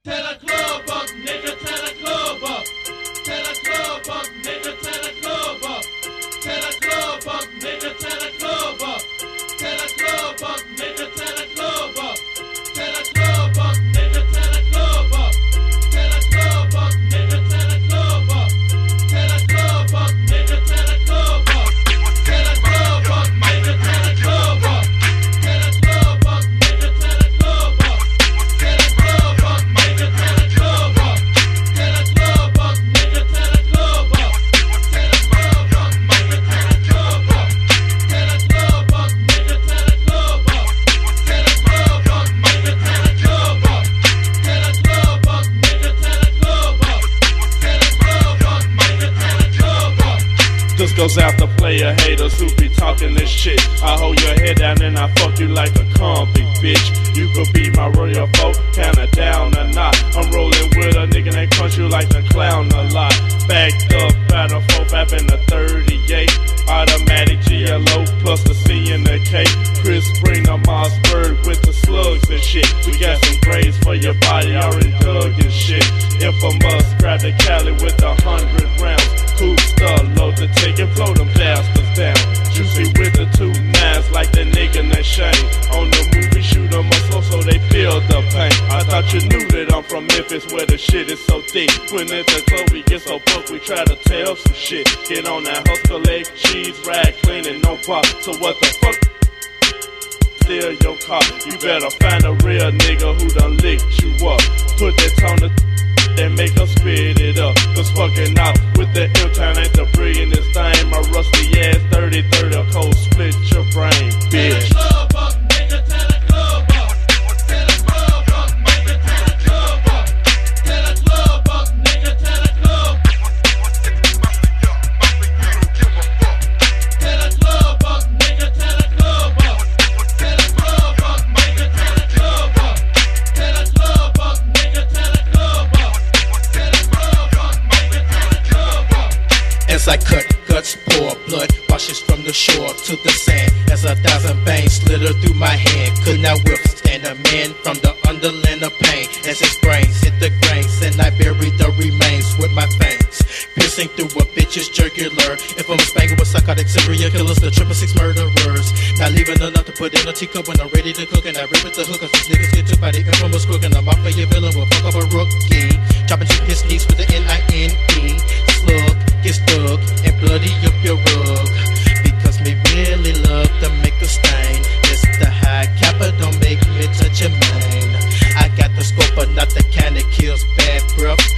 Tell a club up, nigga, tell a club up. Tell a club up, nigga, tell a club up. Tell a club up, nigga, tell a club up. Tell a club up, nigga, tell a club up. Tell a club up, nigga, tell a club up. Tell a club up, nigga, tell a club up. Tell a club up, nigga, tell a club up. Tell a club up, nigga, tell a club up. Tell a club up, nigga, tell a club up. Tell a club up, nigga, tell a club up. Tell a club up, nigga, tell a club up. Tell a club up, nigga, tell a club up. Tell a club up, nigga, tell a club up. Tell a club up, nigga, tell a club up. Tell a club up, nigga, tell a club up. Tell a club up, nigga, tell a club up. This goes out to player haters who be talking this shit. I hold your head down and I fuck you like a convict, bitch. You could be my royal foe, kinda down or not. I'm rolling with a nigga that crunch you like the clown a lot. Backed up out of 4-5 and the 38. Automatic GLO plus the C and the K. Chris Springer, Mossberg with the slugs and shit. We got some grades for your body, already dug and shit. Infamous, grab the Cali with 100 rounds. Cool stuff, load the tick and float them bastards down. Juicy with the 2 9s like the nigga named Shane. On the movie, shoot them up so they feel the pain. I thought you knew that I'm from Memphis where the shit is so thick. When it's a club, we get so fucked, we try to tell some shit. Get on that hustle, leg, cheese, rag, clean and no pop. So what the fuck? Steal your car. You better find a real nigga who done licked you up. Put that on the and make us spit it up. Cause fucking out with the M-Town ain't the brilliantest thing. My rusty ass 30-30 cold split your brain, bitch. Tell a club up, nigga, tell a club up. Tell a club up, nigga, tell a club up. Tell a club up, nigga, tell a club. Tell a club up, nigga, tell a club up. Tell a club up, nigga, tell a club up. Tell a club up, nigga, tell a club up. Tell a club up, nigga, tell a club up. As I cut guts, pour blood washes from the shore to the sand. As 1,000 veins slither through my hand, could not withstand a man from the underland of pain. As his brains hit the grains, and I bury the remains with my fangs, piercing through a bitch's jugular. If I'm a spangled with psychotic serial killers, the 666 murderers. Not leaving enough to put in a teacup when I'm ready to cook, and I rip at the hook, cause these niggas get took by the infamous crook, and I'm off for your villain will fuck up a rookie. Dropping to his knees with the N-I-N-E. Slug, get stuck, and bloody up your rug. Because me really love to make a stain. It's the high capper, don't make me touch your mane. I got the scope, but not the kind that kills bad breath.